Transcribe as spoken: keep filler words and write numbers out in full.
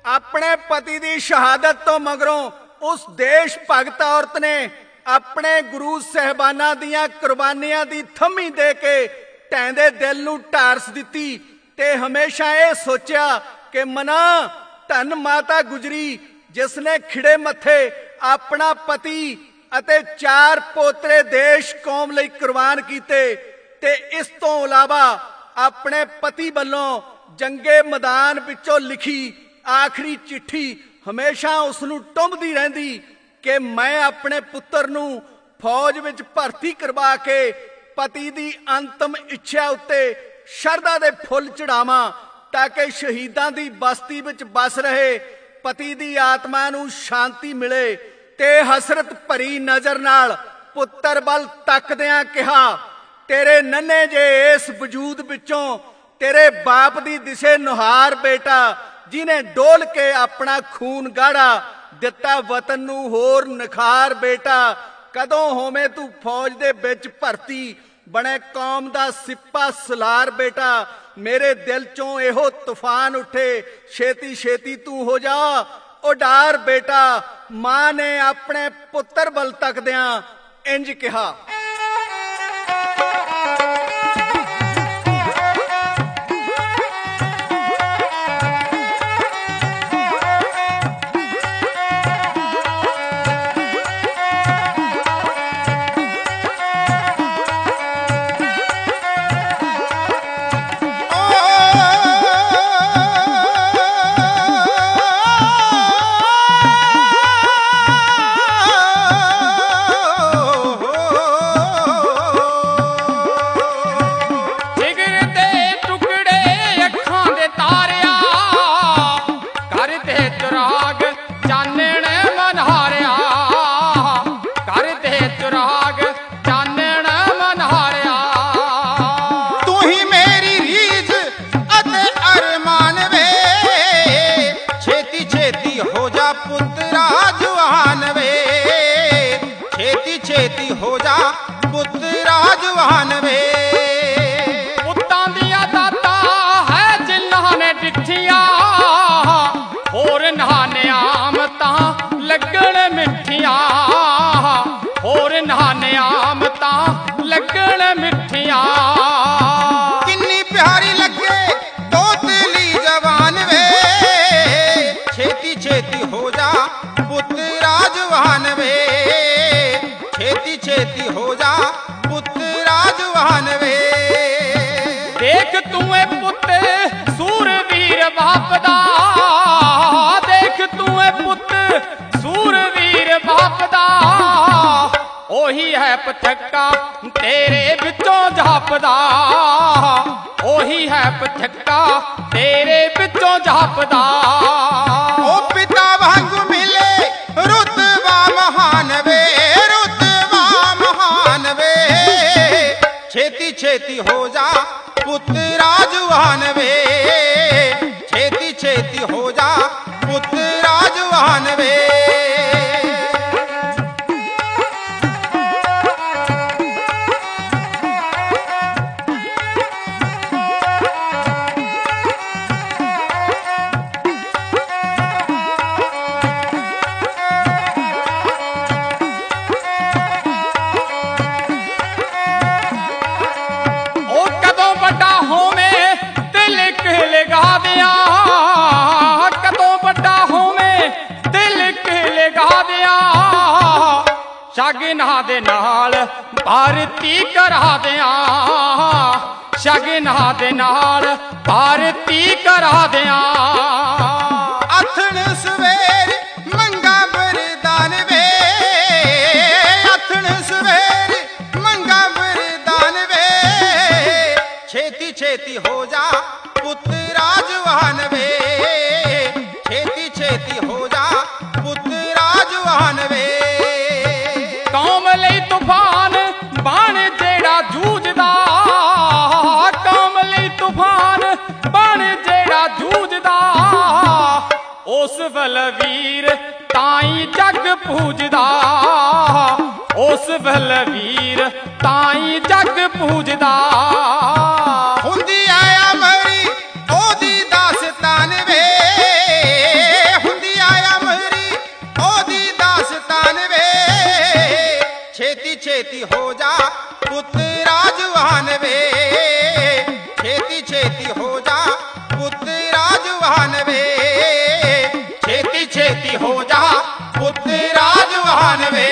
अपने पति की शहादत तो मगरों उस देश भगत औरत ने अपने गुरु साहबाना दियां कुर्बानियां दी थमी दे के टैंदे दिल नूं ढारस दिती ते हमेशा ये सोचा कि मना धन माता गुजरी जिसने खिड़े मथे अपना पति अते चार पोतरे देश कौम लई कुर्बान कीते ते इस तो इलावा अपने पति वालों जंगे मैदान विचों लिखी आखिरी चिट्ठी हमेशा उसनूं टुंबदी रहिंदी कि मैं अपने पुत्र नूं फौज विच भर्ती करवा के पति दी अंतिम इच्छा उत्ते शरधा दे फुल चढ़ावां ताकि शहीदां दी बस्ती विच बस रहे पति दी आत्मा नूं शांति मिले। ते हसरत भरी नज़र नाल पुत्र वल तकदियां कहा तेरे नन्हे जे इस वजूद विचों तेरे बाप दी दिसे नुहार बेटा जिन्हें डोल के अपना खून गाड़ा दिता वतन नूं होर निखार बेटा कदों होवे तू फौज दे विच भर्ती बने कौम दा सिपा सलार बेटा मेरे दिल चों एहो तूफान उठे छेती छेती तू हो जा उडार बेटा। मां ने अपने पुत्र वल तकदियां इंज कहा ओही है पथक्का तेरे विचों जापदा ओही है पथक्का तेरे विचों जापदा ओ पिता वांगू मिले रुतबा महान वे रुतबा महान वे छेती छेती हो जा पुत्रा जुवान वे छेती छेती हो जा पुत्रा जुवान वे। शगना दे नाल भारती करा दियां शगना दे नाल भारती करा दियां अथन सवेर मंगा बरदान वे अथन सवेर मंगा बरदान वे छेती छेती हो जा पुत्रा जवान वे छेती छेती हो जा पुत्रा जवान वे। कौम लई तूफान बाण जेड़ा जूझदा कौम लई तूफान बाण जेड़ा जूझदा उस वल वीर ताई जग पूजदा उस वल वीर ताई जग पूजदा हुंदी आया मरी ओदी दास्तान वे छेती हो जा पुत्र राजवान वे, छेती छेती हो जा पुत्र राजवान वे, छेती छेती हो जा पुत्र राजवान वे।